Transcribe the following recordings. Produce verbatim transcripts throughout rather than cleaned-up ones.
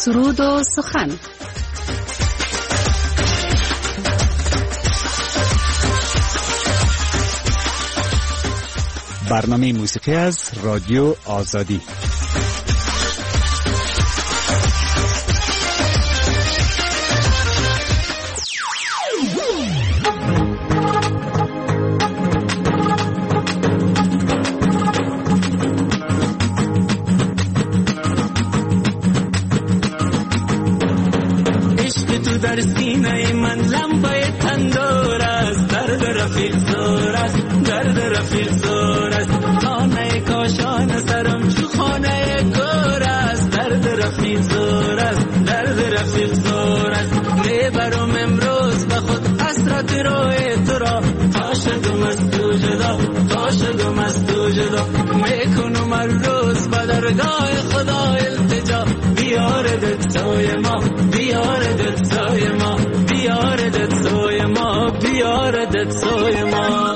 سرود و سخن. برنامه موسیقی از رادیو آزادی. در سینه من لمبه تندور است، درد رفیق زور است، درد رفیق زور است. خانه کاشان سرم چو خانه گور است، درد رفیق زور است، درد رفیق زور است. میبرم امروز به خود حسرت روی تو را، تا شدم از تو جدا، تا شدم از تو جدا. میکنم هر روز به درگاه خدا التجا، بیاردت سوی ما، بیاردت سوی ما، بیاردت سوی ما، بیاردت سوی ما.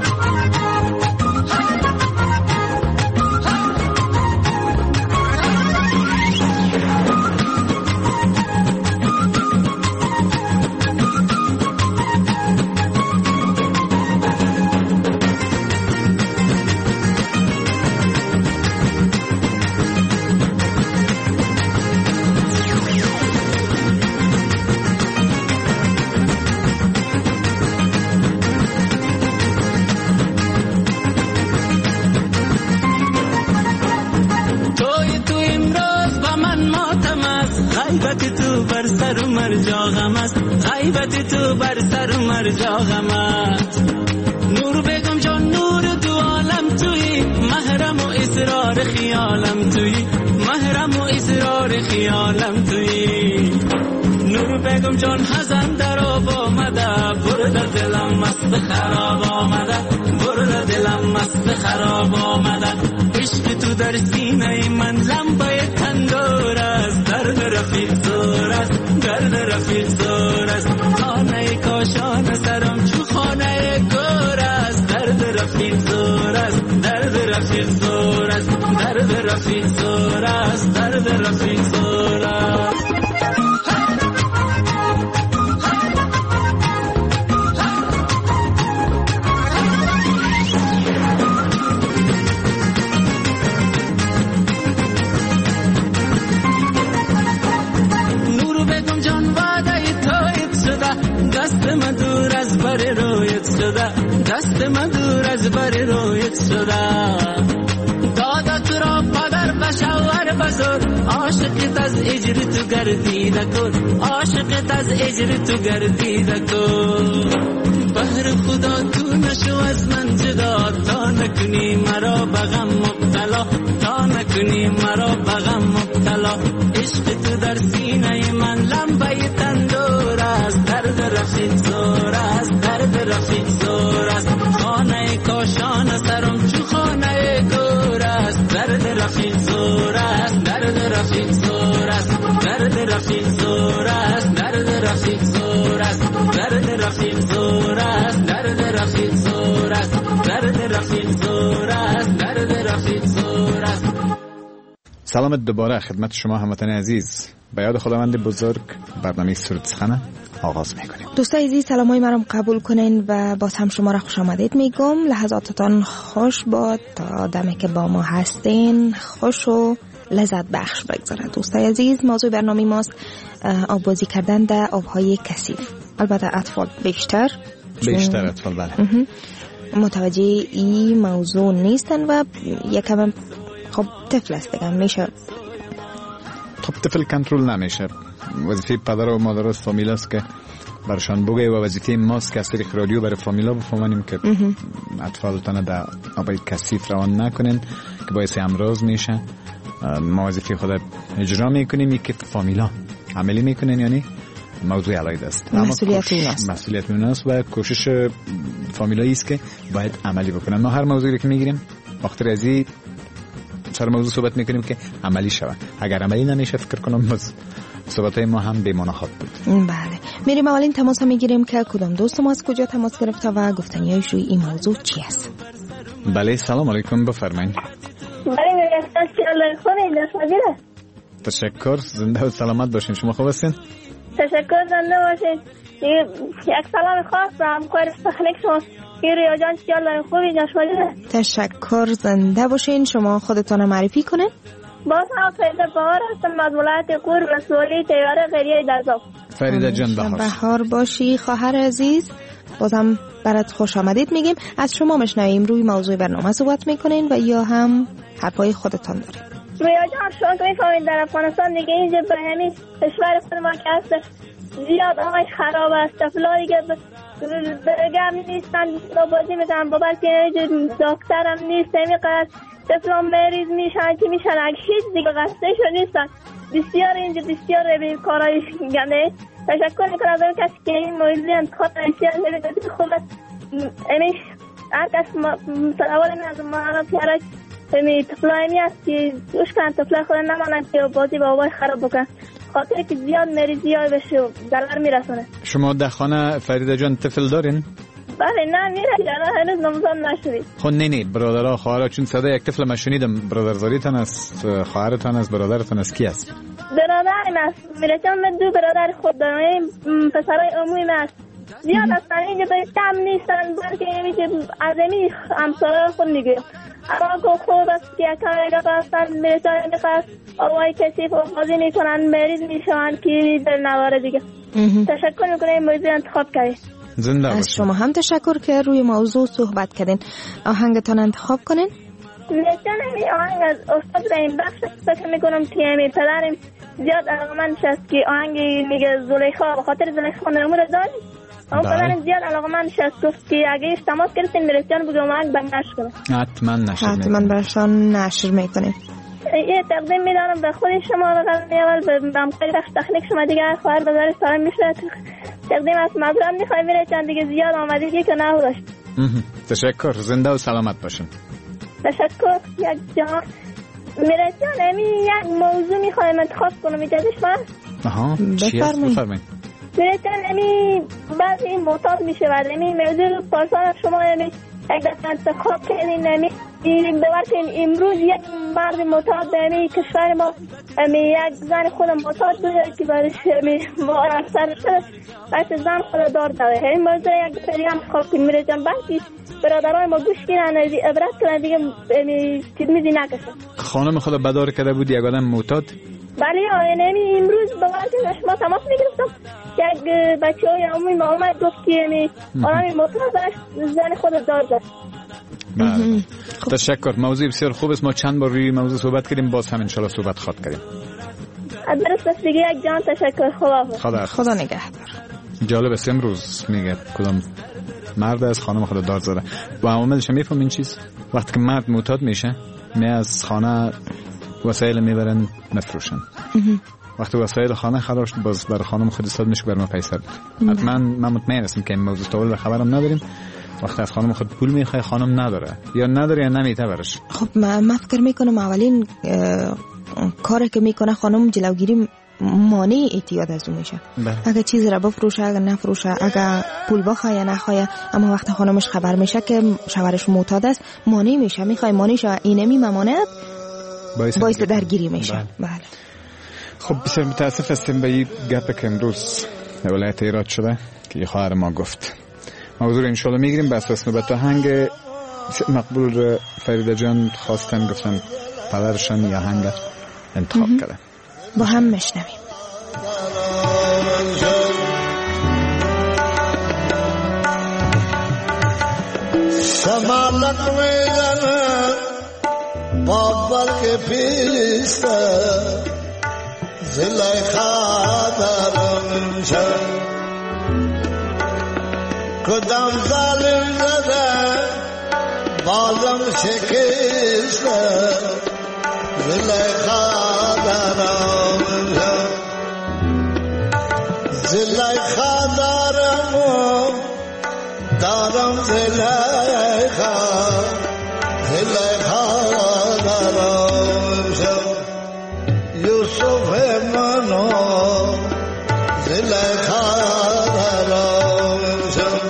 غیبت تو بر سر مرجا غم است، غیبت تو بر سر مرجا غم است. نور بیگم جان نور دو عالم تویی، محرم و اسرار خیالم تویی، محرم و اسرار خیالم تویی. نور بیگم جان حزن در آب آمده، برد دلم مست خراب آمده، برد دلم مست خراب آمده. عشق تو در سینه من لمبه تندور است، درد رفیق زور است، درد رفیق زور است. خانه کاشان سرم چو خانه گور است، درد رفیق زور است، درد رفیق زور است، درد رفیق زور است، درد رفیق زور است. دست من دور از بر رویت شده، دست من دور از بر رویت شده. دادت را پدر بشور بزرگ، عاشقت از اجر تو گردیده کن، عاشقت از اجر تو گردیده کن. بهر خدا تو نشو از من جدا، تا نکنی مرا بغم مبتلا، تا نکنی مرا بغم مبتلا. عشق تو در سینه من لمبه تندور است، درد رفیق زور است، درد رفیق زور است. خانه کاشان سرم چو خانه گور است، درد رفیق زور است، درد رفیق زور است، درد رفیق زور است، درد رفیق زور است، درد رفیق زور است، درد رفیق زور است، درد رفیق زور است، درد رفیق زور است. سلامت دوباره خدمت شما هموطن عزیز. به یاد خداوند بزرگ برنامه سرود سخن آغاز میکنیم. دوستای عزیز سلامای مرا قبول کنین و باز هم شما را خوش آمدید میگم. لحظاتتان خوش باد، تا دمی که با ما هستین خوش و لذت بخش بگذارد. دوستای عزیز موضوع برنامه ماست آب بازی کردن در آبهای کثیف. البته اطفال بیشتر بیشتر اطفال بله متوجه این موضوع نیستن و یکم خب طفل است دیگه میشه. خب طفل کنترل نمیشه. وظیفه پدر و مادر و فامیل است که برشان بگه و وظیفه ماست که از طریق رادیو برای فامیلا بفهمانیم که اطفالتان در آبای کثیف روان نکنین که باعث امراض میشه. ما وظیفه خود اجرا میکنیم که فامیلا عملی میکنین، یعنی موضوع علاید است. مسئولیت اوناست. مسئولیت اوناست و کوشش فامیلایی است که باید عملی بکنن. ما هر موضوعی که میگیریم وقتی ازی سر موضوع صحبت میکنیم که عملی شود. اگر عملی نمیشه فکر کنم باز صحبتای ما هم بی معنی خواهد بود. بله میریم اولین تماس میگیریم که کدام دوست ما از کجا تماس گرفته و گفتنیایش روی این موضوع چی است. بله سلام علیکم، بفرمایید. بله میگم سلام علیکم. تشکر. زنده و سلامت باشین. شما خوب هستین؟ تشکر. زنده باشین. یک سلام خاص به همکار تکنیک شما ریا جان. چیالله خوبی جاشمالی؟ تشکر. زنده باشین. شما خودتان معرفی کنین. باز هم فریده بهار هستم از ولایت قور رسولی تیاره غریه دزاف. فریده جان بهار. بهار باشی خواهر عزیز. بازم برات خوش آمدید میگیم. از شما مشنویم روی موضوع برنامه صحبت میکنین و یا هم حرفای خودتان دارین. ریا جان شما که میفهمید در افغانستان دیگه اینجا به همین کشور خود ما که هست زیاد آقای خراب است. طفلایی که برگم نیستن با بازی میکنن با بلکه دکتر هم نیست نمیقدر طفلان مریض میشن که میشن اگه هیچ دیگه قصده شد نیستن. بسیار اینجا بسیار به کارهای گنده. تشکر میکنم از اون کسی که این موضوع انتخاب نشید نمیدونید خوب است. امی هر کس سوال من از ما پیارک امی طفلایی هست که دوش کنن طفل خود نمانن که بازی با بابای خراب بکن خاطر که زیاد مریضی های بشه ضرر میرسونه. شما در خانه فریده جان طفل دارین؟ بله نه میره هنوز نموزان نشدید. خب نه نه برادرها خواهرها چون صدا یک طفل ما شنیدم. برادرزاریتان است، خواهرتان است، برادرتان است کی است؟ برادرم است. میرسم من دو برادر خود دارم. پسرای عمویم است. زیاد هستن اینجا به کم نیستن بلکه عظمی همسالای خود میگیم. اما که خوب است که اکان اگه هستن میرسن میخواست آوای کسی بازی میکنن مریض میشن که در نواره دیگه. تشکر میکنم موضوع انتخاب کردید. زنده از شما هم تشکر که روی موضوع صحبت کردین. آهنگتان انتخاب کنین. میتونم این آهنگ از استاد رحیم بخش فکر میکنم که می پدرم زیاد علاقمندش است که آهنگ میگه زلیخا به خاطر زلیخا نمور داری. اما پدرم زیاد علاقمندش است گفت که اگه اشتماس کردین میرسیان بگم آهنگ بنگشت کنم. حتما نشر میکنم. حتما برشان نشر میکنیم. یه تقدیم میدارم به خود شما و قدمی اول به همکاری بخش تکنیک شما دیگه خواهر بزاری سلام میشه. تقدیم از مظلوم میخوای میره چند دیگه زیاد آمدید که نه داشت. تشکر. زنده و سلامت باشین. تشکر. یک جان میره جان امی یک موضوع میخوایم انتخاب کنم ایجادش من. آها چی هست بفرمایید. میره جان امی بعضی معتاد میشه بعد امی موضوع پارسان شما امی یک دفعه انتخاب کردین امی باور کنین امروز یک مرد معتاد امی کشور ما امی یک زن خود معتاد بوده که برش امی ما اکثر شده بس زن خود دار داره. این موضوع یک دفعه هم انتخاب کنین میره جان بلکه برادرای ما گوش کنن عبرت کنن دیگه امی تلمیزی نکشن. خانم خود بدار کرده بود یک آدم معتاد؟ بله یعنی امروز باور کنین شما تماس میگرفتم یک بچه های عمومی ما اومد گفت که امی آدمی معتاد داشت زن خود دار داشت. بله. تشکر. موضوع بسیار خوب است. ما چند بار روی موضوع صحبت کردیم باز هم انشالله صحبت خواهد کردیم. درست دیگه یک جان تشکر. خدا خدا خدا نگهدار. جالب است امروز میگه کدام مرد از خانم خود دار زده و عواملش میفهم این چیز وقتی که مرد معتاد میشه می از خانه وسایل میبرن مفروشن. وقتی وسایل خانه خراب شد باز بر خانم خود حساب میشه بر ما پیسه بده. حتما من مطمئن هستم که این موضوع طول خبرم نداریم. وقتی از خانم خود پول میخوای خانم نداره یا نداره یا نمیته برش. خب من فکر میکنم اولین کاری که میکنه خانم جلوگیری مانع اعتیاد از اون میشه. اگه چیزی را بفروشه اگه نفروشه اگه پول بخواه یا نخواه اما وقتی خانمش خبر میشه که شوهرش معتاد است مانع میشه میخوای مانع شه اینمی ممانعت باعث درگیری میشه. بله. بله. خب بسیار متاسف هستیم به این گپ که امروز ولایت ایراد شده که خواهر ما گفت. موضوع رو انشالله میگیریم. بس اسم به هنگ مقبول فریده جان خواستن گفتن پدرشان یا هنگ انتخاب کردن با هم مشنویم. شمالک میدن بابر کے پیستا زلیخا درم شد کدام ظالم زده بالم شکسته زلیخا درم شد زلیخا درم دارم زلیخا زلیخا درم شد یوسف منو زلیخا درم شد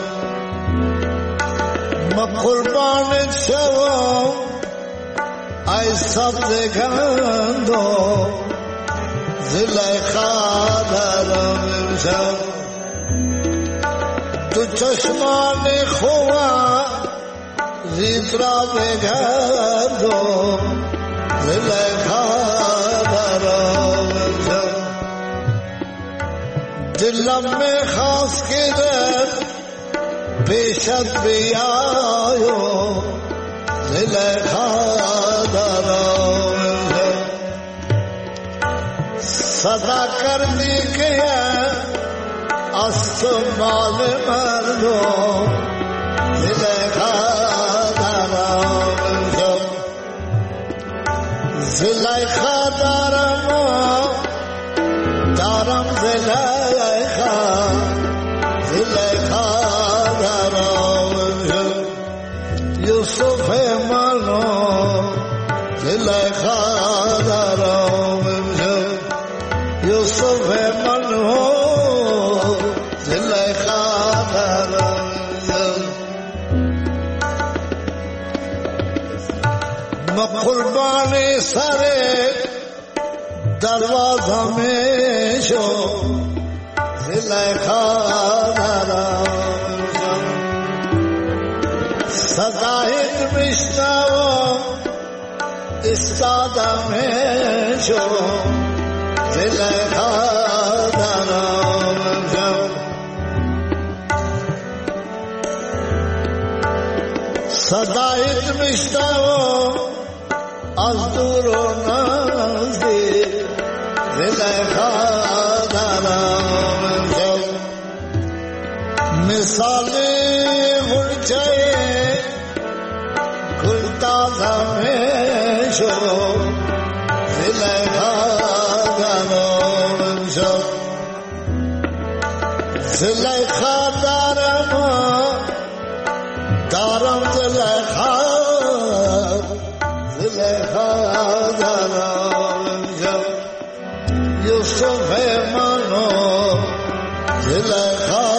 ما قربانت شوم ای سبزگندو زلیخا دارم امشب تو چشمان خواه زیت را بگردم زلیخا دارم امشب دلم میخواست که در پیشت بیایم زلیخا دارم امشب صدا کردی که از تو مال مردم زلیخا دارم امشب زلیخا دارم دارم زلیخا زلیخا دارم امشب یوسف منو زلیخا دارم امشب یوسف منو زلیخا دارم ما قربانی سر دروازه می شو زلیخا دارم صدایت میشنوم استاده می شو زلیخا دارم صدایت میشنوم از دور و نزدیک زلیخا دارم مثال غنچه گل تازه میشو زلیخا دارم زلیخا دارم دارم زلیخا زلیخا دارم یوسف منو زلیخا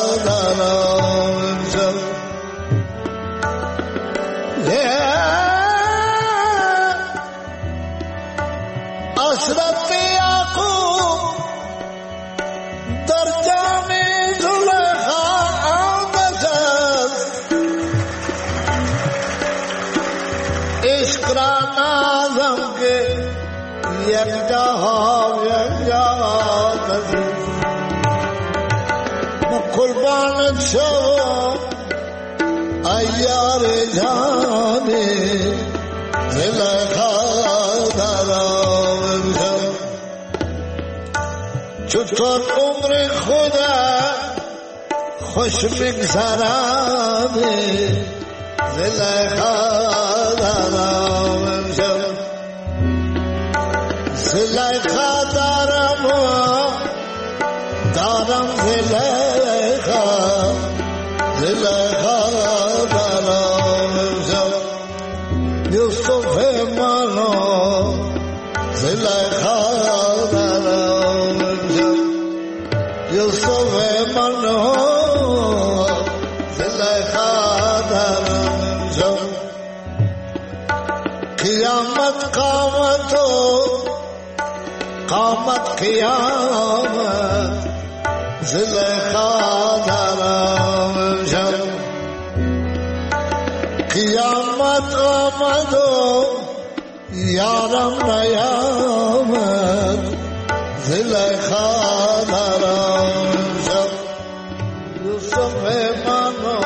دارم حسرت یعقوب در جام زلیخا آمدد عشق را نازم که یک جا یک جا قربانت شو ای یار جانی زلیخا دارم چطور عمر خدا خوش بگذرانی زلیخا دارم زلیخا دارم دارم زلیخا زلیخا دارم یوسف منو زلیخا دارم یوسف منو زلیخا دارم قیامت قامتو قامت قیامت زلیخا دارم قیامت آمدو یارم نیامد زلیخا دارم یوسف منو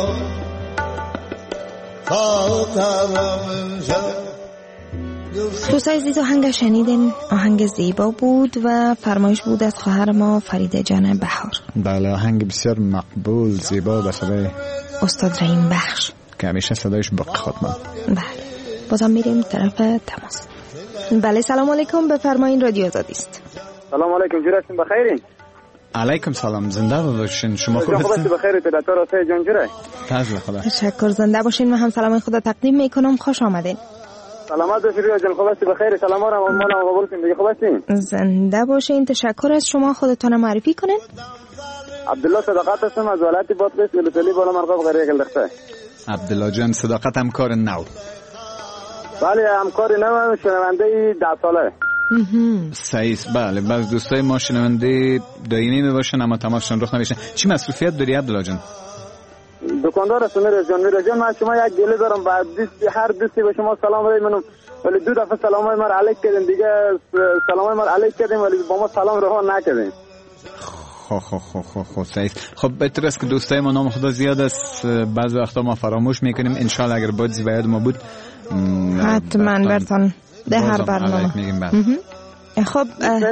دارم دوستای عزیز، آهنگ شنیدین آهنگ زیبا بود و فرمایش بود از خواهر ما فریده جان بهار. بله، آهنگ بسیار مقبول زیبا به صدای استاد رحیم بخش که همیشه صدایش باقی خود ماند. بله، بازم میریم طرف تماس. بله، سلام علیکم، بفرمایین، رادیو آزادی است. سلام علیکم، جوری هستین؟ بخیرین؟ علیکم سلام، زنده باشین. شما خوب هستین؟ خوب بخیر، تلاتور راسته جان جوری؟ فضل خدا. تشکر، زنده باشین. من هم سلام خدا تقدیم میکنم. خوش آمدین. سلامت باشید جان، خوب هستی؟ بخیر. سلام را مالا قبول کنید. خوب هستین؟ زنده باشین. تشکر از شما. خودتون معرفی کنین. عبدالله صداقت هستم از ولایت بادغیس، ولسوالی بالا مرغاب قریه گلدخته. عبدالله جان، صداقت همکار نو. بله، همکار نو، شنونده ده ساله. صحیح. بله بعض دوستای ما شنونده دائمی می باشن اما تماسشون رخ نمیشه. چی مسئولیت داری عبدالله جان؟ دکاندار هستم میراز جان. میراز جان من شما یک گله دارم، بعد دوستی هر دوستی به شما سلام علیک منم، ولی دو دفعه سلامای من علیک کردیم دیگه، سلامای من علیک کردیم ولی با ما سلام رها نکردیم. خب خب خب خب خب صحیح. خب بهتر است که دوستای ما نام خدا زیاد است، بعض وقتا ما فراموش میکنیم. ان شاء الله اگر بودی باید ما بود حتما برتون به هر برنامه میگیم. بعد خب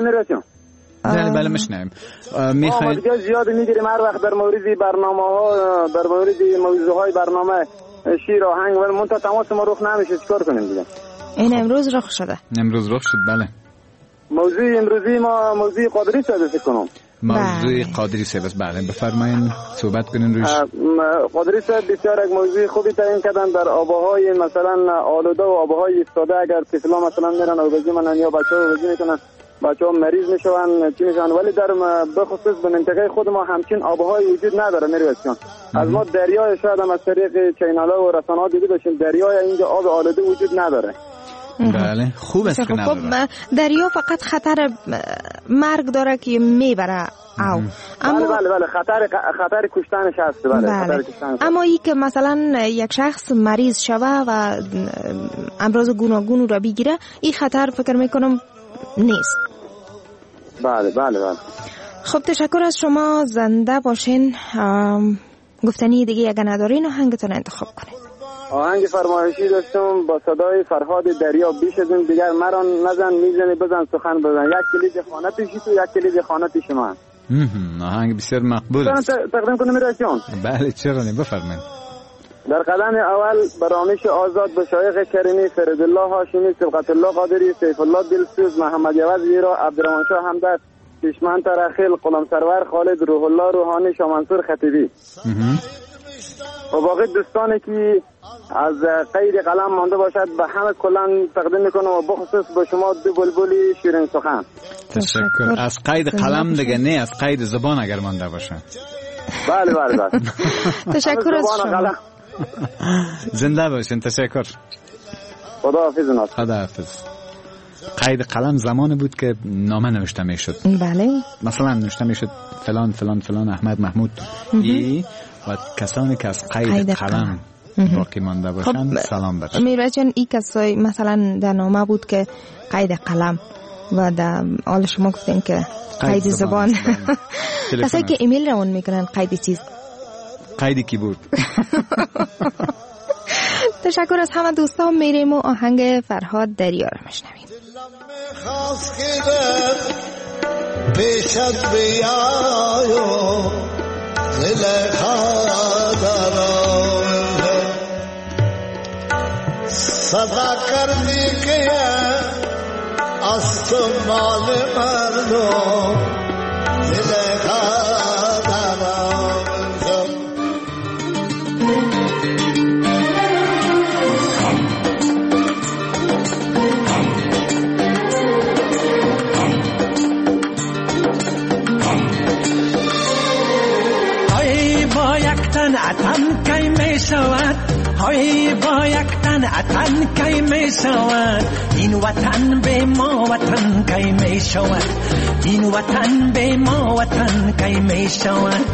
بله بله میشنویم. میخواید ما زیاد میگیریم هر وقت در مورد برنامه ها، در مورد موضوع های برنامه شیر آهنگ ولی منتها تماس ما رخ نمیشه، چیکار کنیم دیگه؟ این امروز رخ شده. امروز رخ شد. بله موضوع امروزی ما موضوع قادری صاحب فکر کنم. موضوع قادری صاحب است. بله بفرمایید صحبت کنین روش. قادری صاحب بسیار یک موضوع خوبی تعیین کردن در آبهای مثلا آلوده و آبهای ایستاده. اگر طفلا مثلا میرن آبازی منن یا بچه‌ها آبازی میکنن، بچه‌ها مریض میشون چی میشن، ولی در بخصوص به منطقه خود ما همچین آبهای وجود نداره میرویسیان. از ما دریای شاید هم از طریق چینالا و رسانه‌ها دیده باشیم، دریای اینجا آب آلوده وجود نداره. بله خوب است که نداره. دریا فقط خطر مرگ داره که میبره او. اما بله بله بله خطر خطر کشتنش هست. بله, بله. خطر کشتنش. اما ای که مثلا یک شخص مریض شوه و امراض گوناگون را بگیره، این خطر فکر میکنم نیست. بله بله بله. خب تشکر از شما، زنده باشین. گفتنی دیگه اگه ندارین آهنگتون انتخاب کنین. آهنگ فرمایشی داشتم با صدای فرهاد دریا، بیش از این دیگر مرا نزن میزنی بزن سخن بزن، یک کلید خانه پیشی تو یک کلید خانه پیش من. آهنگ بسیار مقبول است. تقدیم کنم میراز جان؟ بله چرا نه، بفرمایید. در قدم اول برامش آزاد به شایخ کریمی فردالله هاشمی سبقت الله قادری سیف الله دلسوز محمد یوز ویرا عبدالرحمن شاه همدرد پیشمن ترخیل قلم سرور خالد روح الله روحانی شاه منصور خطیبی و باقی دوستانی که از قید قلم مانده باشد به همه کلان تقدیم میکنم و بخصوص به شما دو بلبلی شیرین سخن. تشکر. از قید قلم دیگه نه، از قید زبان اگر مانده باشه. بله بله بله. تشکر از شما. زنده باشین. تشکر. خدا حافظ ناصر. خدا حافظ. قید قلم زمان بود که نامه نوشته میشد. بله. مثلا نوشته میشد فلان فلان فلان احمد محمود ای و کسانی که از قید, قید قلم باقی مانده باشند خب سلام برشن. میراز جان این کسای مثلا در نامه بود که قید قلم و در حال شما گفتین که قید زبان, زبان. کسایی که ایمیل روان میکنن قید چیز قید کیبورد. تشکر از همه دوستان. میریم و آهنگ فرهاد دریا رو میشنویم. پیشت بیایو زلیخا درآمده صدا کردی که از تو مال مردم زلیخا درآمده. اتن کی می شود های با یک تن اتن کی می شود این وطن به ما وطن کی می شود این وطن به ما وطن کی می شود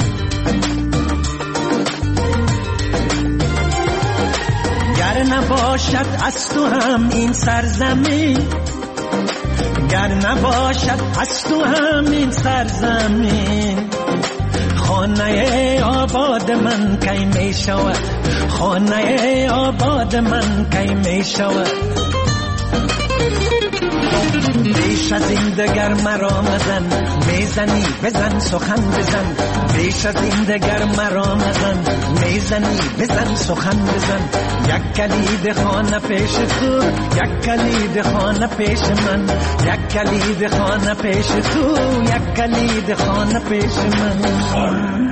گر نباشد از تو هم این سرزمین گر نباشد از تو هم این سرزمین خانه آباد من کی می شود خانه آباد من کی می شود بیش از این دگر مرا مزن میزنی بزن سخن بزن بیش از این دگر مرا مزن میزنی بزن سخن بزن یک کلید خانه پیش تو یک کلید خانه پیش من یک کلید خانه پیش تو یک کلید خانه پیش من.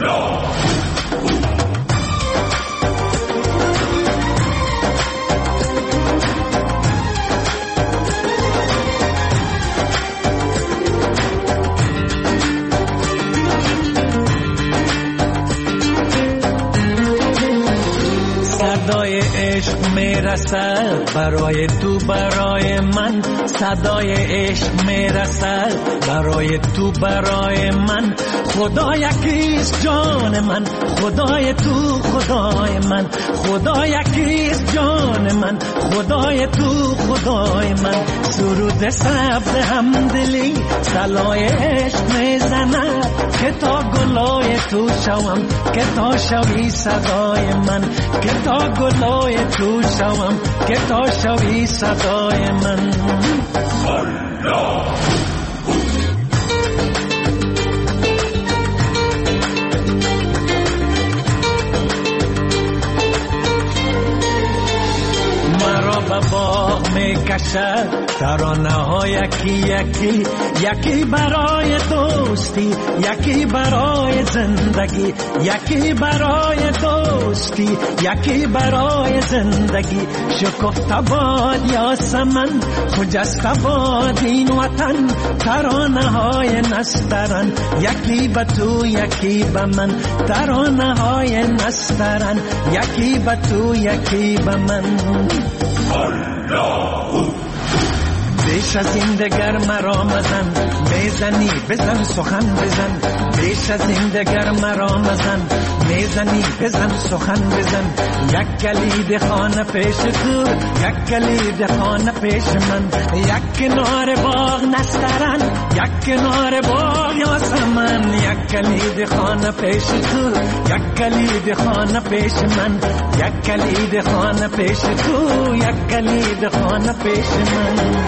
صدای عشق میرسد برای تو برای من صدای عشق میرسد برای تو برای من خدا یکیست جان من خدای تو خدای من خدا یکیست جان من خدای تو خدای من سرود سبز همدلی سلای عشق میزند که تا گلای تو شوم که تا شوی صدای من که تا گلای تو شوم که تا شوی صدای من الله مرا به باغ میکشد ترانه ها یکی یکی یکی برای دوستی یکی برای زندگی یکی برای دوستی یکی برای زندگی شکفته باد یاسمن خجسته باد این وطن ترانه های نسترن یکی به تو یکی به من ترانه های نسترن یکی به تو یکی به من الله بیش از این دگر مرا مزن میزنی بزن سخن بزن بیش از این دگر مرا مزن میزنی بزن سخن بزن یک کلید خانه پیش تو یک کلید خانه پیش من یک کنار باغ نسترن یک کنار باغ یاسمن یک کلید خانه پیش تو یک کلید خانه پیش من یک کلید خانه پیش تو یک کلید خانه پیش من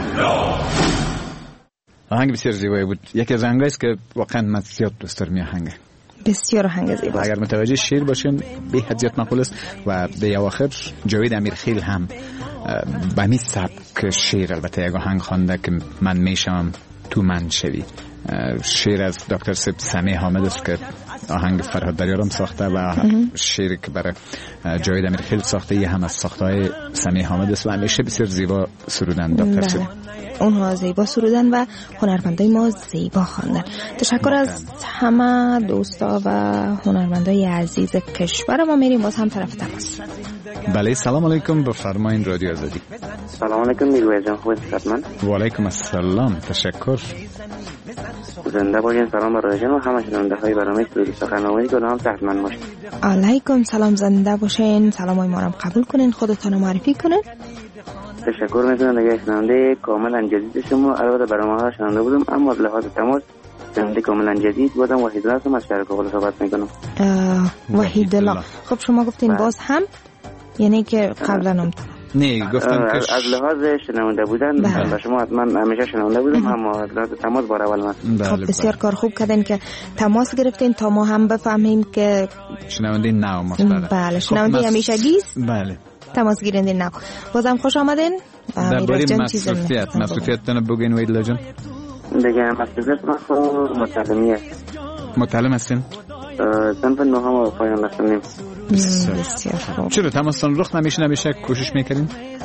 آهنگ بسیار زیبایی بود. یکی از آهنگایی است که واقعا من زیاد دوست دارم. آهنگ بسیار آهنگ زیباست. اگر متوجه شعر باشین به حد زیاد معقول است و به اواخر جاوید امیرخیل هم به همین سبک شعر البته یک آهنگ خوانده که من میشم تو من شوی. شعر از دکتر سمیع حامد است که آهنگ فرهاد دریارم ساخته و شعری که برای جاوید امیرخیل ساخته یه هم از ساخته‌های سمیع حامد است و همیشه بسیار زیبا سرودن دکتر سمیع. اونها زیبا سرودن و هنرمندای ما زیبا خواندن. تشکر از همه دوستا و هنرمندای عزیز کشور ما. میریم باز هم طرف تماس. بله سلام علیکم، بفرمایید رادیو آزادی. سلام علیکم میگوی جان، خوب هستید؟ و علیکم السلام، تشکر. زنده باشین. سلام بر رادیو و همه شنونده‌های برنامه سرود سخنرانی کنم صحتمند باشید. علیکم سلام، زنده باشین. سلامای ما رو قبول کنین، خودتون رو معرفی کنین. تشکر میکنم دیگه شنونده کاملا جدید شما. البته برنامه ها شنونده بودم اما از لحاظ تماس شنونده کاملا جدید بودم. وحید الله هستم از شهر کابل صحبت میکنم. وحید الله، خب شما گفتین باز هم یعنی که قبلا هم نه گفتم که از لحاظ شنونده بودن و شما من همیشه شنونده بودم اما از لحاظ تماس بار اول من. خب بسیار کار خوب کردین که تماس گرفتین تا ما هم بفهمیم که شنونده نو مستقل. بله شنونده همیشگی است. بله تماس گیرندین نو. بازم خوش آمدین. درباره مسئولیت مسئولیتتون بگین وحید الله جان. دیگه مسئولیت من خود متعلمی است. متعلم هستین؟ صنف نهم و پایان رفتنیم. بسیار خوب. چرا تماسون رخ نمیشه نمیشه کوشش میکنین؟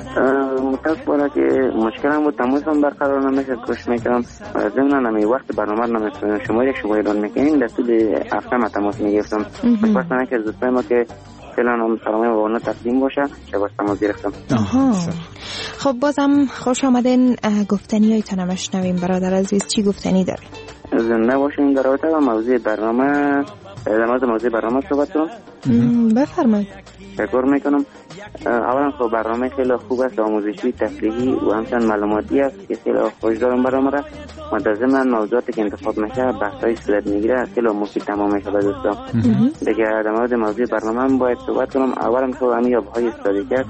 متاسفانه که مشکلم بود تماسم برقرار نمیشه کوشش میکنم. ضمن نمی وقت برنامه نمیتونم شما یک شما ایران میکنین در طول هفته ما تماس میگرفتم. مثلا که از دوستای ما که فعلا هم سلامه و اونا تقدیم باشه شباش تماس گرفتم. آها. خب بازم خوش آمدین. گفتنی هایتون هم بشنویم برادر عزیز. چی گفتنی دارین؟ زنده باشین. در رابطه با موضوع برنامه در مورد موضوع برنامه صحبت کنم. بفرمایید. تشکر میکنم. اولا خب برنامه خیلی خوب است، آموزشی، تفریحی و همچنین معلوماتی است که خیلی خوش دارم برنامه را. و در ضمن موضوعاتی که انتخاب میشه بحث‌های صورت میگیره خیلی مفید تمام میشه به دوستان. دیگه در مورد موضوع برنامه هم باید صحبت کنم. اولا خب همین آب‌های استفاده کرد.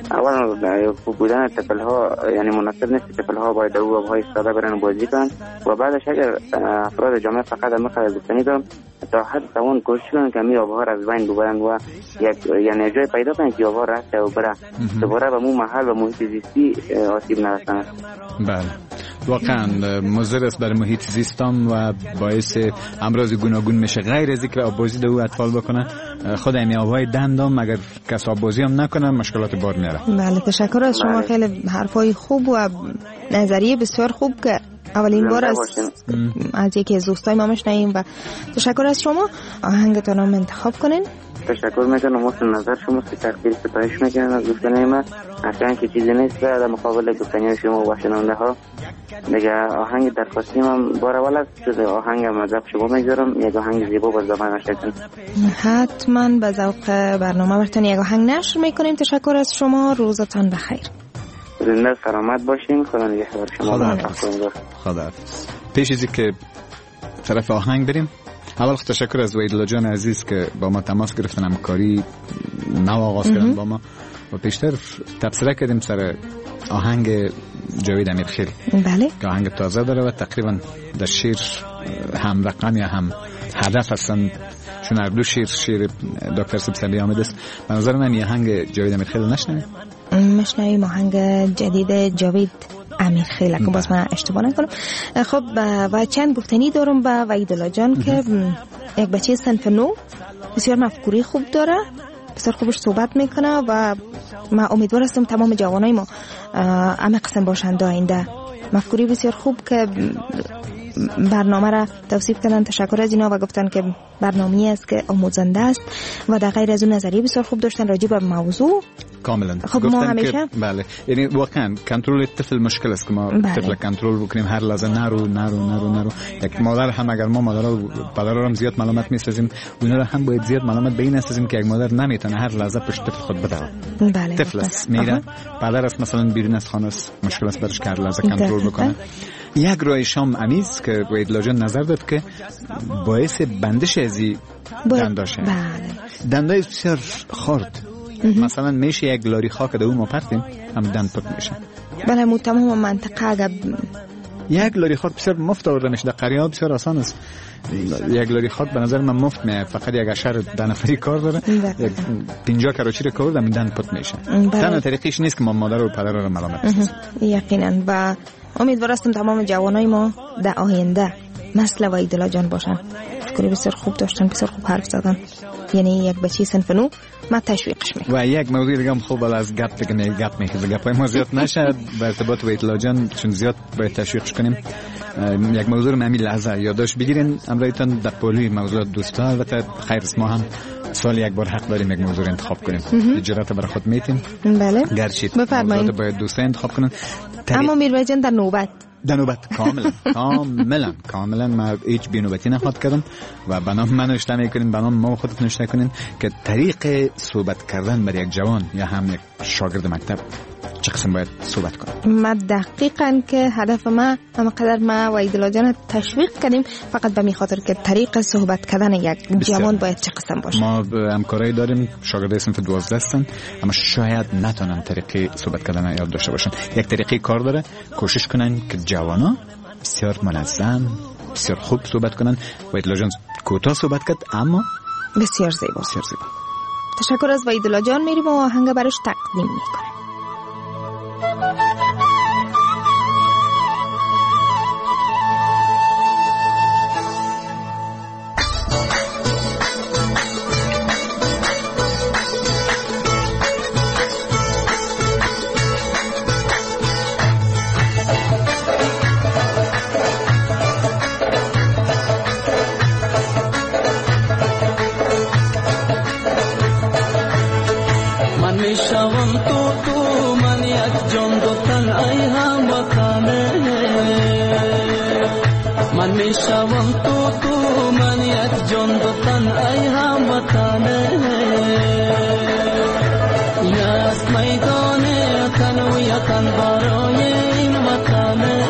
اولا خوب بودن تپل ها یعنی مناسب نیست تپل ها باید در آب‌های استفاده برن بازی کنن و بعدش اگر افراد جامعه فقط هم خیلی گفتنی دارم تا حد توان کوشش کنن که همین آب‌ها را از بین ببرن و یک یعنی جای پیدا کنن که آب‌ها رفته و بره دوباره به مو محل و محیط زیستی آسیب نرسانه. بله واقعا مضر است برای محیط زیستم و باعث امراض گوناگون میشه. غیر از اینکه آببازی دو اطفال بکنن خود همین آبهای دندام اگر کس آببازی هم نکنن مشکلات بار میاره. بله تشکر از شما. خیلی حرفای خوب و نظریه بسیار خوب که اولین بار از از یکی از دوستای ما میشنویم و تشکر از شما. آهنگتون رو انتخاب کنین. تشکر میکنم واسه نظر شما، تقدیر ستایش میکنم از گفتنه من. اصلا که چیزی نیست در مقابل گفتنه شما و شنونده ها. دیگه آهنگ درخواستی من بار اول است، شده آهنگ مذهب شما میذارم، یک آهنگ زیبا با زبان نشکن. حتما به ذوق برنامه برتون یک آهنگ نشر میکنیم. تشکر از شما، روزتان بخیر. زنده سلامت باشین. خدا نگهدار شما. خدا حافظ. پیش ازی که طرف آهنگ بریم، اول تشکر از وحیدالله جان عزیز که با ما تماس گرفتن، همکاری نو آغاز کردن با ما و پیشتر تبصره کردیم سر آهنگ جاوید امیرخیل. بله. که آهنگ تازه داره و تقریبا در شیر هم رقم یا هم هدف هستن، چون هر دو شیر شیر دکتر سبسلی آمد است. به نظر من یه آهنگ جاوید امیرخیل نشنویم؟ مشنویم آهنگ جدید جاوید امیرخیل که باز من اشتباه نکنم. خب و چند گفتنی دارم با وحیدالله جان که یک بچه صنف نو بسیار مفکوری خوب داره، بسیار خوبش صحبت میکنه و من امیدوار هستم تمام جوانای ما همه قسم باشند آینده. مفکوری بسیار خوب که برنامه را توصیف کردن. تشکر از اینا و گفتن که برنامه‌ای است که آموزنده است و در غیر از اون نظریه بسیار خوب داشتن راجع به موضوع. کاملا. خب ما همیشه بله، یعنی واقعا کنترل طفل مشکل است که ما بله. طفل کنترل بکنیم، هر لحظه نرو نرو نرو نرو. یک مادر هم اگر ما مادر و پدر رو هم زیاد ملامت می‌سازیم، اونا رو هم باید زیاد ملامت به این اسازیم که یک مادر نمیتونه هر لحظه پشت طفل خود بدوه. بله. طفل است میره، پدر است مثلا بیرون از خانه است، مشکل است برش که هر لحظه کنترل بکنه. یک رای شام امیز که وحیدالله جان نظر داد که باعث بندش ازی دنداشه. بله. دندای بسیار خرد. مثلا میشه یک لاری خاک در اون ما پرتیم هم دند پک میشه. بله مو تمام منطقه اگر یک لاری خاک بسیار مفت آورده میشه، در قریه ها بسیار آسان است. یک لاری خاک به نظر من مفت میه، فقط یک اشر دنفری کار داره، یک پنجاه کراچی رو کار داره دند پک میشه. تنها طریقش نیست که ما مادر و پدر رو ملامت بسازیم. یقینا. و امیدوار هستم تمام جوانای ما در آینده مثل وحیدالله جان باشن. فکری بسیار خوب داشتن، بسیار خوب حرف زدن. یعنی یک بچه صنف نو ما تشویقش میکنم. و یک موضوع دیگه هم خوب از گپ دیگه گپ میکنه، گپای ما زیاد نشه به ارتباط وحیدالله جان، چون زیاد باید تشویقش کنیم. یک موضوع رو همین لحظه یادداشت بگیرین امرایتان در پولوی موضوع دوستا. البته خیر است ما هم سال یک بار حق داریم یک موضوع انتخاب کنیم. اجازه برای خود میتیم. بله. گرچه موضوعات باید دوستا انتخاب کنن. اما میروی جان در نوبت در نوبت کاملا کاملا کاملا ما هیچ بینوبتی نخواد کردم و بنام من نوشته میکنیم، بنام ما خودت نوشته کنین که طریق صحبت کردن بر یک جوان یا هم یک شاگرد مکتب چه قسم باید صحبت کنیم. ما دقیقاً که هدف ما همقدر ما وحیدالله جان تشویق کردیم فقط به می خاطر که طریق صحبت کردن یک جوان باید چه قسم باشه. ما همکارایی داریم شاگرد صنف دوازده هستن اما شاید نتونن طریق صحبت کردن یاد داشته باشن. یک طریقه کار داره، کوشش کنن که جوانا بسیار منظم بسیار خوب صحبت کنن. وحیدالله جان کوتاه صحبت کرد اما بسیار زیبا. بسیار زیبا. تشکر از وحیدالله جان. میریم و آهنگ براش تقدیم میکنیم. شوم تو تو من یک جان دو تن ای هموطنه این است میدان تن و یکن برای این وطنه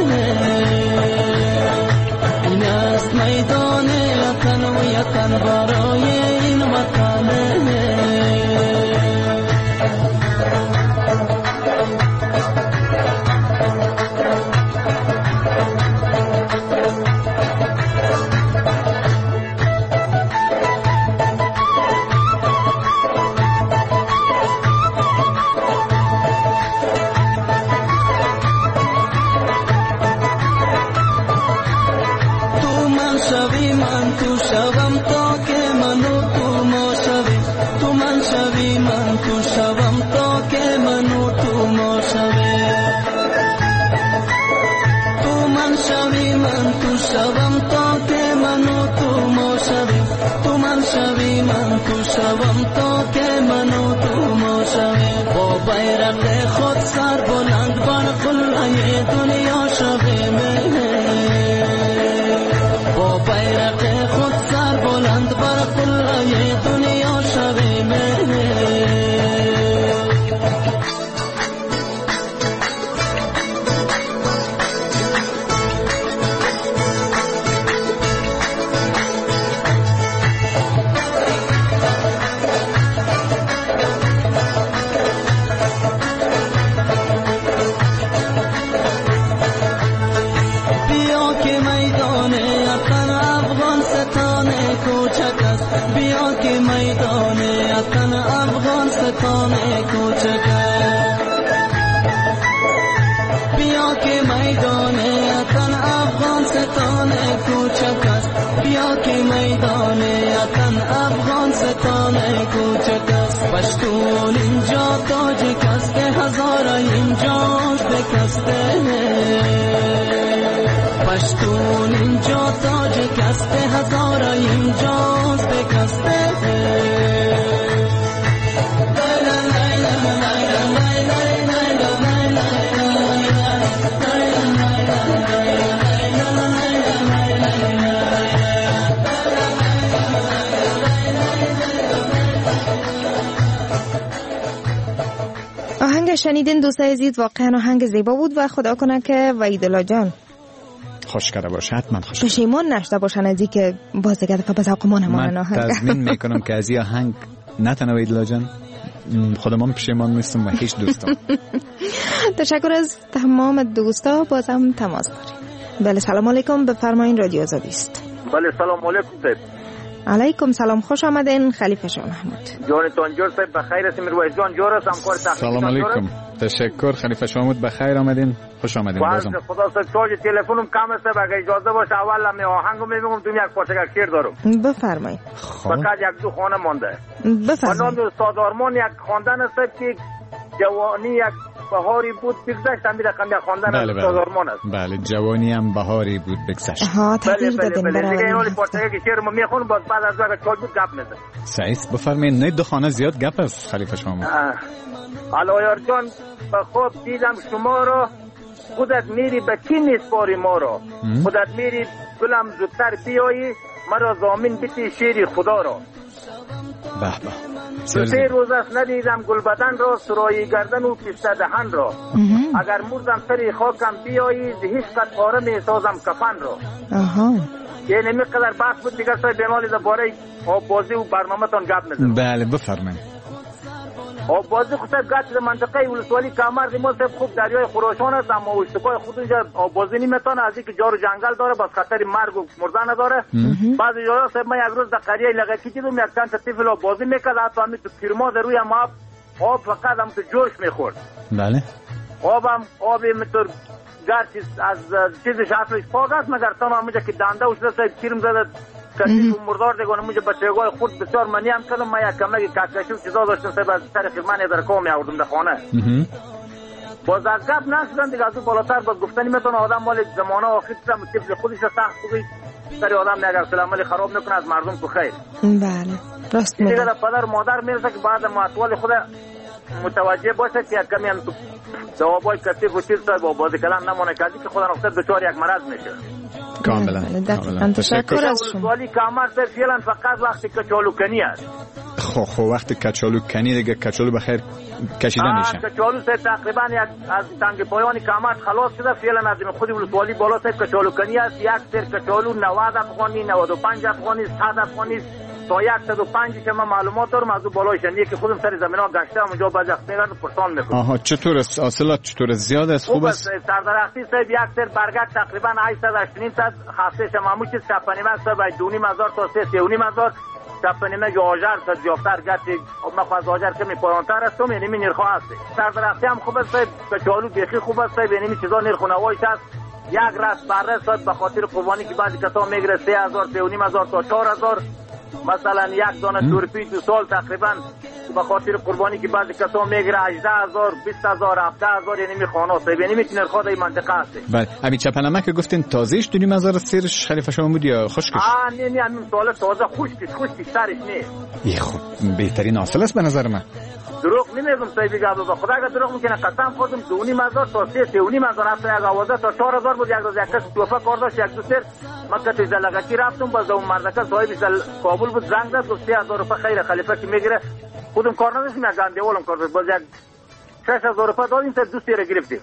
این است میدان تن و یکن برای این وطنه شوم تا که منو تو ما شویم تو من شوی من تو شوم تا که منو تو ما شوی با بیرق خود سر بلند بر قله دنیا شوی با بیرق خود سر بلند بر قله دنیا شوی بیا که میدان وطن افغانستان کوچک بیا که میدان وطن افغانستان کوچک است بیا که میدان وطن افغانستان کوچک است پشتون اینجا تاجک است هزار اینجاش بکسته پشتون اینجا تاجک است هزار اینجاش بکسته آهنگ شنیدین دوستای عزیز، واقعا آهنگ زیبا بود و خدا کنه که وحیدالله جان خوش کرده باشه، حتما خوش پشیمان نشده باشن از اینکه باز دیگه دفعه به ذوق ما نمونن آهنگ. من تضمین میکنم که از این آهنگ نه تنها وحیدالله جان خودم پشیمان نیستم و هیچ دوستم. تشکر از تمام دوستا، بازم تماس داریم. بله سلام علیکم، بفرمایین رادیو آزادی است. بله سلام علیکم صاحب. علیکم سلام، خوش آمدین خلیفه شاه محمود. جانتان جور صاحب بخیر هستیم. رویز جان جور است، همکار تحقیق. سلام علیکم، تشکر خلیفه شاه محمود، بخیر آمدین، خوش آمدین. بازم خدا صاحب چارج تلفنم کم است، اگه اجازه باشه اول می آهنگو میگم، تو یک پارچه شعر دارم. بفرمایید. فقط یک دو خانه مانده. بفرمایید. نام استاد آرمان یک خواندن است که جوانی یک بهاری بود بگذشت، همین رقم یک خواندن بله استاد آرمان است. بله جوانی هم بهاری بود بگذشت. ها تغییر دادیم برای دیگه اینولی پارچه که شعر ما میخونم، باز بعد از وقت چارج بود گپ میزنم. صحیح، بفرمایید. نه دو خانه زیاد گپ است خلیفه شاه محمود. علایار جان به خواب دیدم شما را، خودت میری به چی میسپاری ما را، خودت میری گلم زودتر بیایی، مرا ضامن بیتی شیر خدا را. به به. سه روز است ندیدم گل بدن را، سرایی گردن و پسته دهن را. اگر مردم سری خاکم بیایی، ز هیچ قد پاره می سازم کفن را. آها. یعنی میقدر بحث بود دیگر سای بمالی درباره آب بازی و برنامه تان گپ میزنم. بله بفرمایید. آب بازی خود گات منطقه ولسوالی کامرد ما سب خوب دریای خراسان است، اما اشتباه خود اینجا آب بازی نمیتونه، از اینکه جارو جنگل داره، بس خطر مرگ و مردن نداره. بعضی جاها سب ما یک روز در قریه لگکی دیدم یک چند تا طفل آب بازی میکرد، حتی همین تو پیرماز روی ما آب فقط هم تو جوش میخورد. بله. آبم آبی میتور گرچه از چیزش اصلش پاک است، مگر تمام اونجا که دنده و شده سایب چیرم زده کسی و مردار دیگونه مونجا بچه‌گاه خورد بسیار منی هم کردم. من یک کمکی ککشی و چیزا داشتم سایب از سر خیلمانی در کام میاوردم در خانه. باز از گپ نشدن دیگه، از اون بالاتر باز گفتنی میتونه آدم مال زمانه آخر چیزم طفل خودش سخت خوبی سری آدم نگر سلامالی خراب نکنه از مردم تو خیر. بله راست میگه. دیگه در پدر مادر میرسه که بعد معطوال خود متوجه باشه که یک کمی هم تو جوابای کثیف و چیز صاحب و بازی کلام نمونه کردی که خدا نقطه دچار یک مرض میشه. کاملا. دقیقاً تشکر از شما. سوالی کامر سر فعلا فقط وقتی کچالو کنی است. خب خب وقتی کچالو کنی دیگه کچالو بخیر کشیده میشه. کچالو سر تقریبا یک از تنگ پایانی کامر خلاص شده، فعلا از خودی ولسوالی بالا سر کچالو کنی است. یک سر کچالو نود افغانی، نود و پنج افغانی، صد افغانی تا صد و پنج که من معلومات دارم از اون بالایش، که خودم سر زمین ها گشتم اونجا بعضی وقت میرم پرسان میکنم. آها چطور است حاصلات؟ چطور است؟ زیاد است؟ خوب است؟ سردرختی صاحب یک سر برگشت تقریبا هشتصد هشتصد خاصش معمول چیز چپنیمه صاحب دو نیم هزار تا سه سه و نیم هزار چپنیمه جو آجر تا زیافتر گرچه ما خواهد آجر کمی پایانتر هستم، یعنی می نرخ هست. سردرختی هم خوب است صاحب، کچالو بیخی خوب است صاحب، یعنی چیزا نرخ نوایش هست. یک راست بره صاحب به خاطر قربانی که بعضی کسا میگیره سه هزار سه و نیم هزار تا چهار هزار. مثلا یک دانه تورپی دو سال تقریبا به خاطر قربانی که بعضی کسا میگیره هجده هزار بیست هزار هفده هزار یعنی می خانه صاحب یعنی میتونه خود این منطقه هست. بله همین چپنمک که گفتین تازهش دو نیم هزار سیرش خلیفه شما بود یا خشکش؟ آه نه نه همین سال تازه خشکش خشکش سرش نه. ای خب بهترین حاصل است به نظر من. دروغ نمیگم صاحب گابو به خدا اگر دروغ میکنه قسم خوردم دو نیم هزار تا سه سه و نیم هزار هفته یک آوازه تا چهار هزار بود یک روز یک کس توفه کار داشت یک دو سر من که زلگکی رفتم باز اون مردکه صاحب کابل بود زنگ زد گفت سه هزار روپیه خیر خلیفه که میگیره خودم کار نداشتم یک گنده اولم کار داشت باز یک شش هزار روپیه دادیم تا دو سر گرفتیم.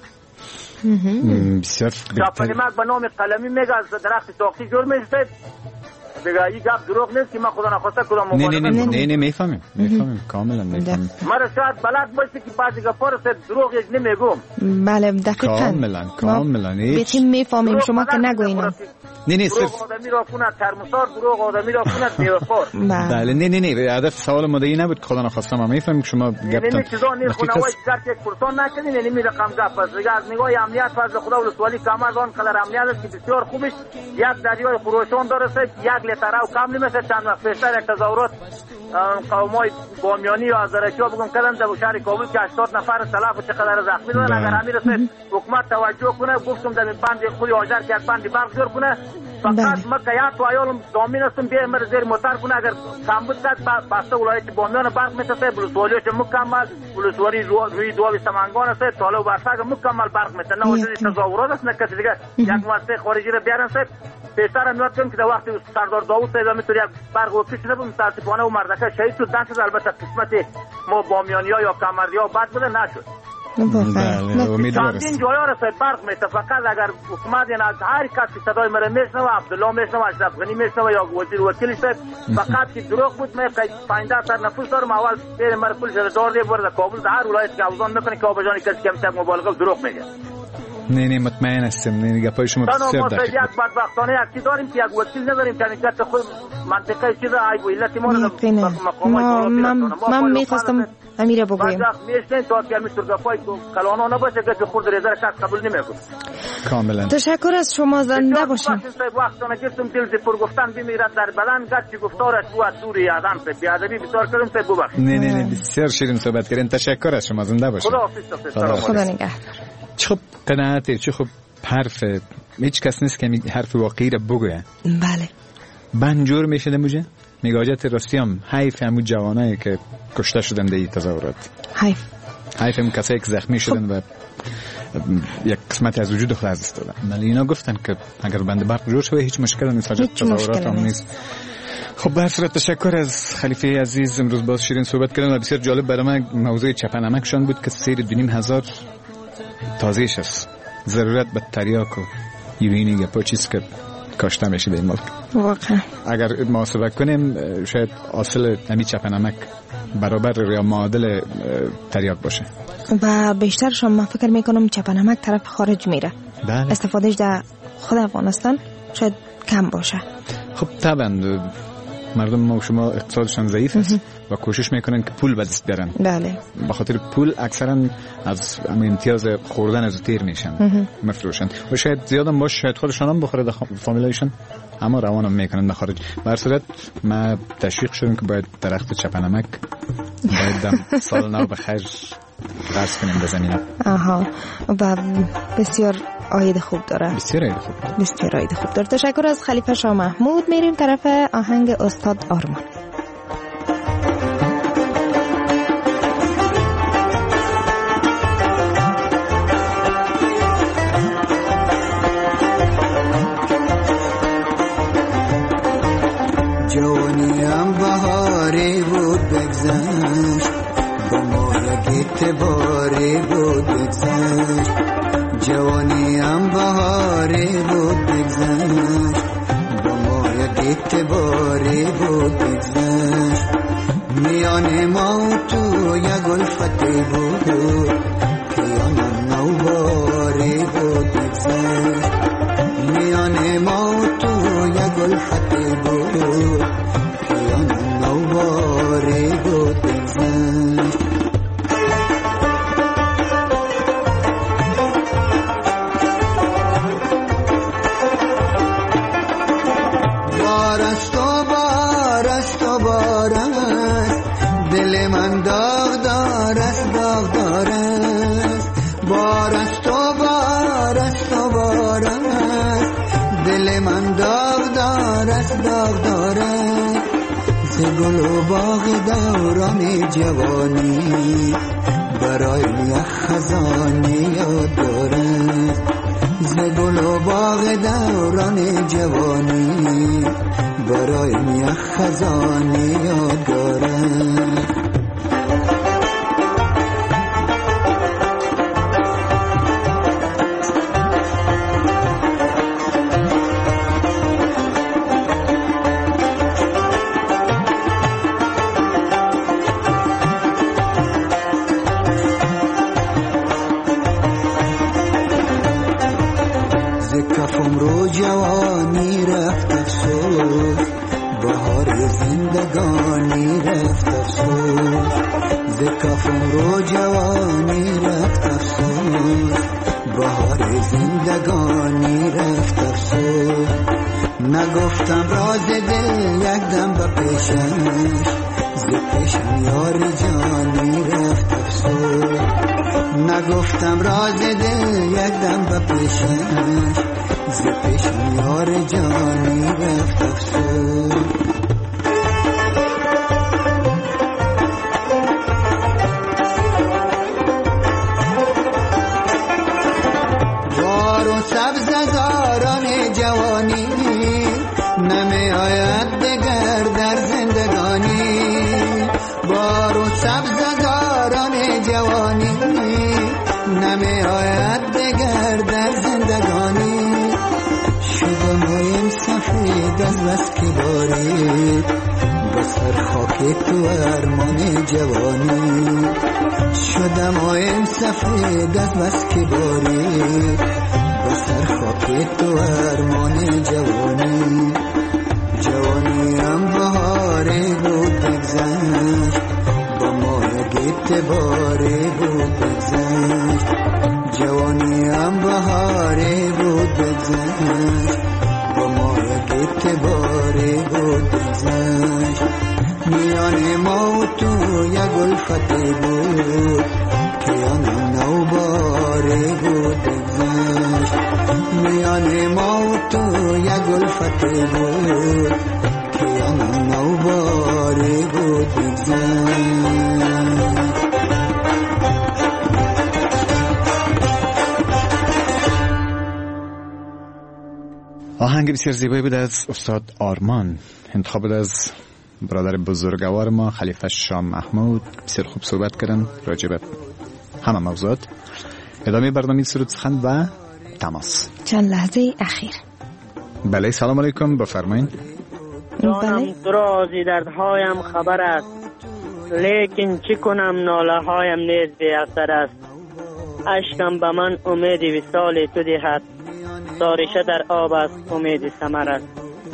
بسیار چاپنی مک به نام قلمی میگه از درخت ساختی جور میشه دیگه این گپ دروغ نیست که من خدا نخواسته کدام نه نه نه نه نه میفهمم میفهمم کاملا میفهمم. مرا شاید بلد باشه که بعضی گپا رو دروغ یک نمیگم. بله دقیقاً کاملا کاملا بیتیم میفهمیم شما که نگوین. نه نه دروغ آدمی را کنه ترمسار دروغ آدمی را کنه دیوخور. بله نه نه نه هدف سوال مدعی نبود خدا نخواسته ما میفهمیم که شما گپ نه چیزا نیست خونه وای در یک پرسان نکنین یعنی می رقم گپ است دیگه از نگاه امنیت فضل خدا و سوالی کامران کلر امنیت است که بسیار خوبش یک دریای خروشان داره یک لیتر او کم نمیشه چند وقت پیشتر یک تظاهرات قومای بامیانی یا آذربایجانی بگم کردن در شهر کابل که هشتاد نفر تلف و چقدر زخمی شدن اگر امیر رسید حکومت توجه کنه گفتم در بند خود هاجر که بند برق جور کنه فقط ما که یا تو ایالم دامین هستم بیا مر زیر موتر کنه اگر کم بود تک بسته ولایت بامیان برق میتسه بلوسوالیش مکمل بلوسواری روی دوابی سمنگان است طالب برساگ مکمل برق میتسه نه وجود تظاهرات است نه کسی دیگه یک مؤسسه خارجی رو بیارن سه پیشتر میاد کنم که در وقتی سردار داوود صاحب میتونه یک برق و پیش نبود متاسفانه و مردکه شهید شد دنس البته قسمت ما بامیانیا یا کمردیا بعد بده نشد. بله امیدوارم. چندین جایا را برق میته فقط اگر حکومت یعنی هر کسی صدای مرا میشنوه عبدالله میشنوه اشرف غنی میشنوه یا وزیر وکیل صاحب فقط که دروغ بود من پنجاه تا نفوس دارم اول بیر مرا پول شده دار دی برده کابل هر ولایت که اوزان میکنه که آبجانی کسی که میشه مبالغه دروغ میگه. نه نه مطمئن هستم نه گپای شما بسیار دقیق. یک بدبختانه یکی داریم که یک وکیل نداریم که اینکه خود منطقه چیز ای بو علت ما ما من من میخواستم امیر بگویم بعد میشن تا که می ترگفای کلانو نباشه که خود رضا کس قبول نمیکنه. کاملا تشکر از شما زنده باشین. وقتانه گفتم دل ز پر گفتن بمیرد در بدن گرچه گفتارش بود دور یادم به بیادبی بسیار کردم ته ببخشید. نه نه نه بسیار شیرین صحبت کردین تشکر از شما زنده باشین. خدا حافظ. خدا نگهدار. چه خوب قناعته چه خوب حرف هیچ کس نیست که حرف واقعی را بگویه. بله بنجور میشه موجه میگاجت راستی هم حیف همون جوانایی که کشته شدن در این تظاهرات حیف حیف هم کسایی که زخمی شدن و یک قسمتی از وجود خود از دست دادن. ولی اینا گفتن که اگر بند برق جور شده هیچ مشکل نیست حاجت تظاهرات هم نیست. خب به هر صورت تشکر از خلیفه عزیز امروز باز شیرین صحبت کردن و بسیار جالب برای من موضوع چپنمکشان بود که سیر دو نیم هزار تازهش است ضرورت به تریاک و یورینی گپا چیز که کاشته میشه به این ملک واقعا اگر محاسبه کنیم شاید حاصل همی چپنمک برابر یا معادل تریاک باشه و بیشترشون من فکر میکنم چپنمک طرف خارج میره. بله. استفادهش در خود افغانستان شاید کم باشه. خب طبعا مردم ما و شما اقتصادشان ضعیف است و کوشش میکنن که پول به دست بیارن. بله. به خاطر پول اکثرا از امتیاز خوردن از تیر میشن مفروشن و شاید زیادم باشه شاید خودشان هم بخوره فامیلایشان اما روانم میکنن به خارج. به هر صورت ما تشویق شدیم که باید درخت چپنمک باید دم سال نو بخیر غرس کنیم به زمین. آها و بسیار آید خوب داره. بسیار آید خوب داره. بسیار آید خوب داره. تشکر از خلیفه شاه محمود. میریم طرف آهنگ استاد آرمان. جوانیم بهاری بود بگذشت با ما یک اعتباری بود بگذشت جوانیم بهاری بود بگذشت با ما یک اعتباری بود بگذشت میان ما تو یک الفتی بود که آنم نوباری بود بگذشت میان ما تو یک الفتی بود که آنم نوباری بود بگذشت بارست و بارست و بارست دل من داغ دارد ز گل و باغ دوران جوانی برای یک خزانه یاد دارد ز گل و باغ دوران جوانی برای یک خزانه یاد دارد جوانی رفت افسوس بهار زندگانی رفت افسوس ز کفم رو جوانی رفت افسوس بهار زندگانی رفت افسوس نگفتم راز دل یک دم به پیشش ز پیشم یار جانی رفت افسوس نگفتم راز دل یک دم به پیشش ز پیشم یار جانی رفت افسوس بار و سبززاران جوانی نمی آید دگر در زندگانی بار و سبززاران جوانی نمی آید دگر در زندگانی سفید از بس که بارید بسر خاک تو ارمان جوانی شدم آیم سفید از بس که بارید بسر خاک تو ارمان جوانی جوانیم بهاری بود بگذشت با ماهگیت باری بود بگذشت جوانیم بهاری بود بگذشت با ماهگیت باری بود بگذشت میان ما و تو یک الفتی بود که آنم نو باری بود بگذشت میان ما و تو یک الفتی بود که آنم نو باری بود بگذشت آهنگ بسیار زیبایی بود از استاد آرمان، انتخاب بود از برادر بزرگوار ما خلیفه شاه محمود. بسیار خوب صحبت کردن راجع به همه موضوعات. ادامه برنامه سرود سخن و تماس چند لحظه اخیر. بله سلام علیکم بفرمایید. جانم تو را از دردهایم خبر است لیکن چی کنم ناله هایم نیز بی اثر است اشکم به من امید وصال تو دهد سارشه در آب است امید ثمر است.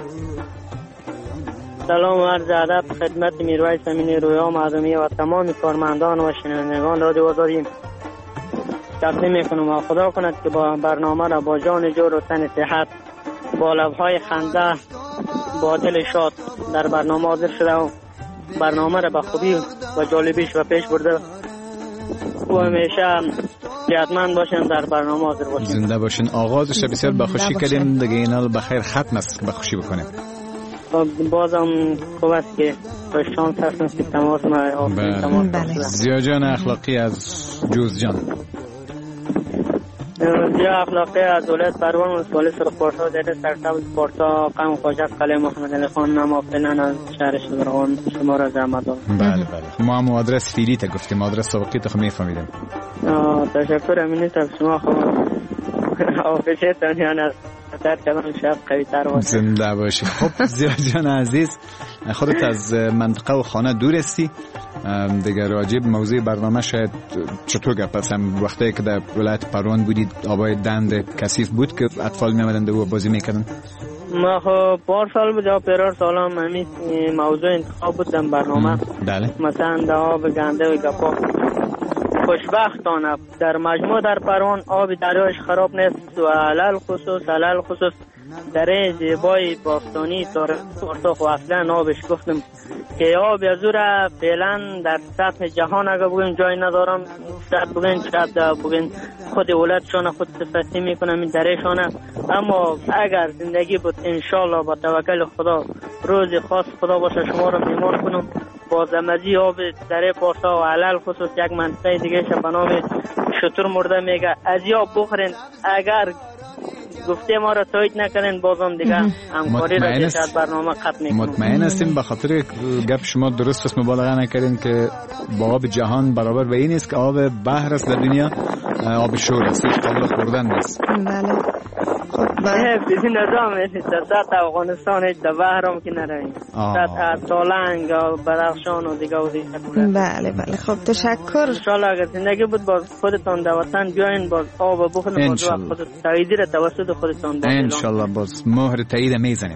سلام و عرض ادب خدمت میرویس امین رویا مردمی و تمام کارمندان و شنوندگان رادیو آزادی. تقدیم میکنم و خدا کند که با برنامه را با جان جور و تن صحت با لبهای خنده با دل شاد در برنامه حاضر شده و برنامه را به خوبی و جالبیش و پیش برده و همیشه صحتمند باشین در برنامه حاضر باشین. زنده باشین. آغازش بسیار بخوشی کردیم دیگه اینا بخیر ختم است که بخوشی بکنیم. بازم خوب است که با شانس هستن که تماس ما بله. زیا جان اخلاقی از جوز جان. زیا اخلاقی از ولایت پروان و سوالس رخورتا دیده سرطب پورتا قم خواجه قلعه محمد علی خان نما فلان از شهر شبرغان شما را زحمت دارم. بله بله. ما هم آدرس فیلی تا گفتیم آدرس سابقی تا خب میفهمیدم. تشکر امینی تا شما خب آفیشتان یعنی از خطر کردن شب قوی تر باشه. زنده باشی. خب زیا جان عزیز خودت از منطقه و خانه دور هستی دیگه راجع به موضوع برنامه شاید چطور گپ هستم وقتی که در ولایت پروان بودید آبای دند کثیف بود که اطفال میامدند و بازی میکردن؟ ما خب پارسال بود یا پیرار سالام همین موضوع انتخاب بودم برنامه بله. مثلا در آب گنده و گپا خوشبختانه در مجموع در پروان آب دریاش خراب نیست و علل خصوص علل خصوص دره زیبای باستانی تاریخ پرتاخ و اصلا آبش گفتم که آب از او را فعلا در سطح جهان اگر بگیم جای ندارم، شاید بگیم شاید بگیم خود ولادشان خود صفتی میکنم این درهشانه، اما اگر زندگی بود انشالله با توکل خدا روز خاص خدا باشه شما را میمان کنم با زمزی آب دره پارسا و علل خصوص یک منطقه دیگه شب نام شتر مرده میگه از یا بخورین، اگر گفته ما را تایید نکنین بازم دیگه همکاری را که شاید برنامه ختم میکنم. مطمئن هستیم به خاطر گپ شما درست است مبالغه نکردین که با آب جهان برابر به این است که آب بحر است در دنیا آب شور است، قابل خوردن نیست. بله نه بیدی نظام است سطح افغانستان هیچ در بحر هم که نرویم، سطح سالنگ و بدخشان و دیگه و دیگه. بله بله خب تشکر. انشالله اگر زندگی بود باز خودتان در وطن بیاین باز آب بخورین باز خود تاییدی را توسط خودتان باز انشالله باز مهر تایید میزنیم.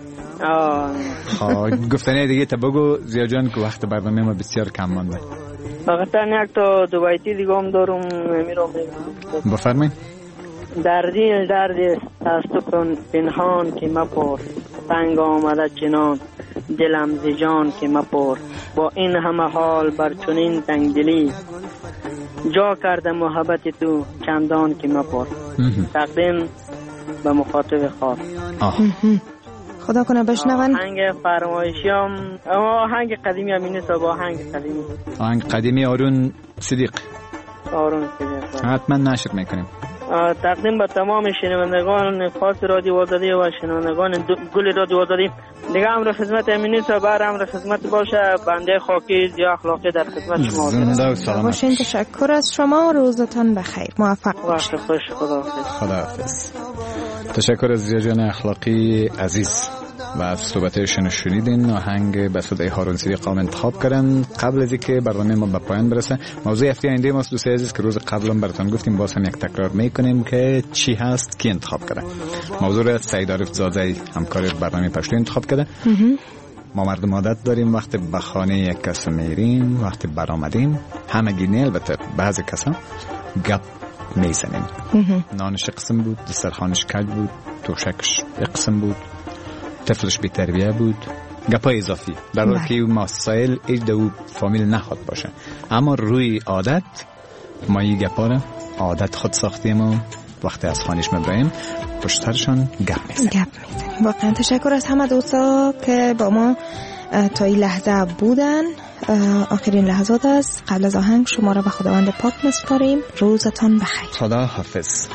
خب گفتنه دیگه تا بگو زیا جان که وقت برنامه ما بسیار کم مانده. فقط یک تا دو بیتی دیگه هم دارم میرم میگم. بفرمایید. دردی دردی از تو کن پنهان که مپرس، تنگ آمده چنان دلم ز جان که مپرس، با این همه حال بر چنین تنگدلی جا کرده محبت تو چندان که مپرس. تقدیم به مخاطب خاص. خدا کنه بشنون. آهنگ فرمایشی هم آهنگ قدیمی هم اینه با آهنگ قدیمی آهنگ قدیمی آرون صدیق آرون صدیق حتما نشر میکنیم. تقدیم به تمام شنوندگان خاص رادیو آزادی و شنوندگان گل رادیو آزادی دیگه امر خدمت امینی تا بر امر خدمت باشه. بنده خاکی زیا اخلاقی در خدمت شما زنده و سلامت باشین. تشکر از شما، روزتان بخیر، موفق باشید. وقت خوش، خداحافظ. خداحافظ. تشکر از زیا جان اخلاقی عزیز و از صحبتشون شنیدین. آهنگ به صدای هارون صدیق انتخاب کردن. قبل از اینکه برنامه ما به پایان برسه موضوع هفته آینده ما دوستان عزیز که روز قبلا براتون گفتیم باز هم یک تکرار میکنیم که چی هست کی انتخاب کرده. موضوع را سعید عارف زاده همکار برنامه پشتو انتخاب کرده. ما مردم عادت داریم وقتی به خانه یک کس میریم، وقتی برآمدیم همگی نه البته بعضی کسا گپ میزنیم. نانش قسم بود، دسترخوانش کج بود، توشکش قسم بود، طفلش بی تربیه بود، گپای اضافی در حالی که مسائل ایج دو فامیل نخواد باشه، اما روی عادت ما این گپا را عادت خود ساختیم و وقتی از خانش مبرایم پشترشان گپ میزنیم. گپ میزنیم. واقعا تشکر از همه دوستا که با ما تا این لحظه بودن. آخرین لحظات است. قبل از آهنگ شما را به خداوند پاک میسپاریم. روزتان بخیر. خدا حافظ.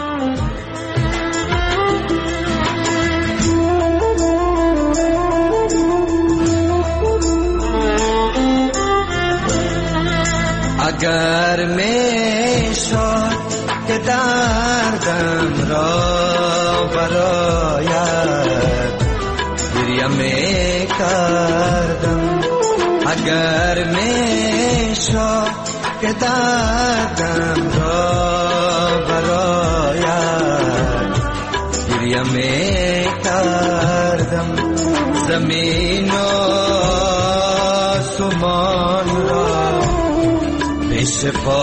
اگر میشد که دردم را برایت گریه میکردم، اگر میشد که دردم را برایت گریه میکردم، زمین و سمان را پیش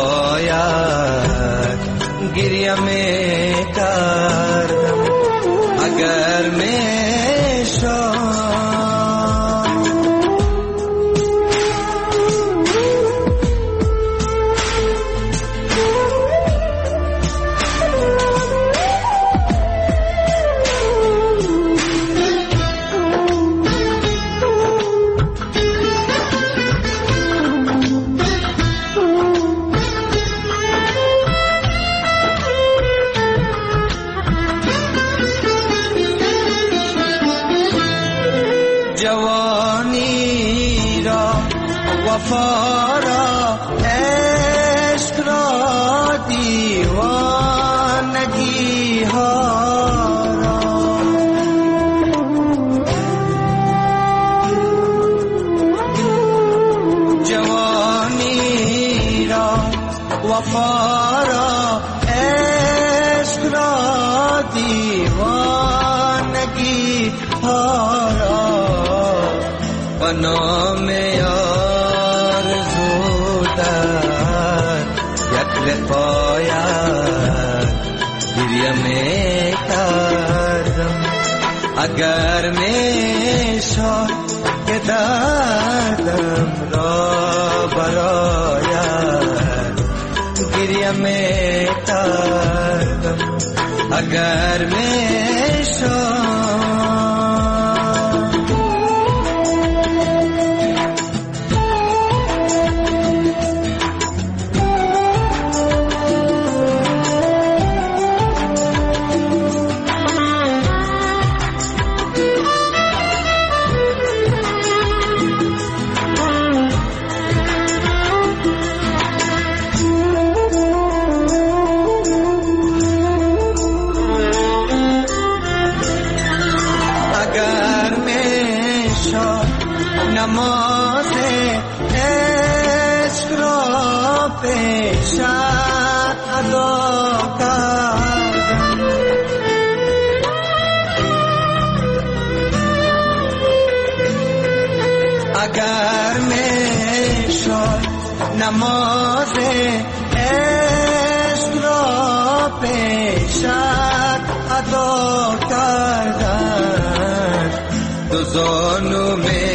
پایت گریه میکردم، اگر میشد جوانی را وفا را عشق را دیوانگی ها را جوانی را وفا را عشق را دیوانگی ها را و نام آرزو در یک لقایت گریه میکردم. اگر میشد که دردم را برایت گریه میکردم اگر میشد نماز عشق را پیشت ادا کردم اگر میشد نماز عشق را پیشت ادا کردم دو زانو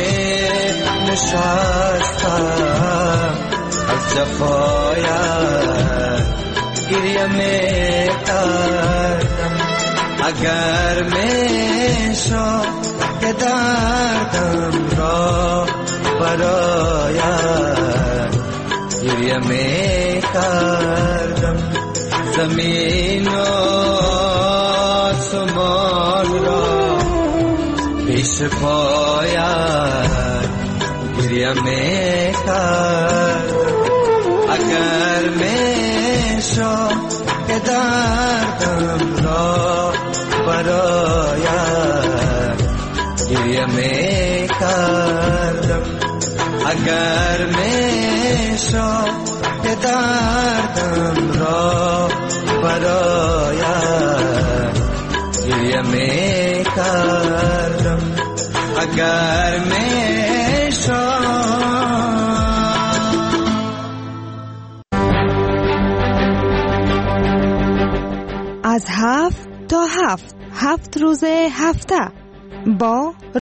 نشستم از جفایت گریه میکردم اگر میشد که دردم را برایت گریه میکردم زمین و آسمان را پیش پایت گریه میکردم اگر میشد که دردم را برایت گریه میکردم اگر میشد که دردم را برایت گریه میکردم اگر میشد از هفت تا هفت هفت روز هفته با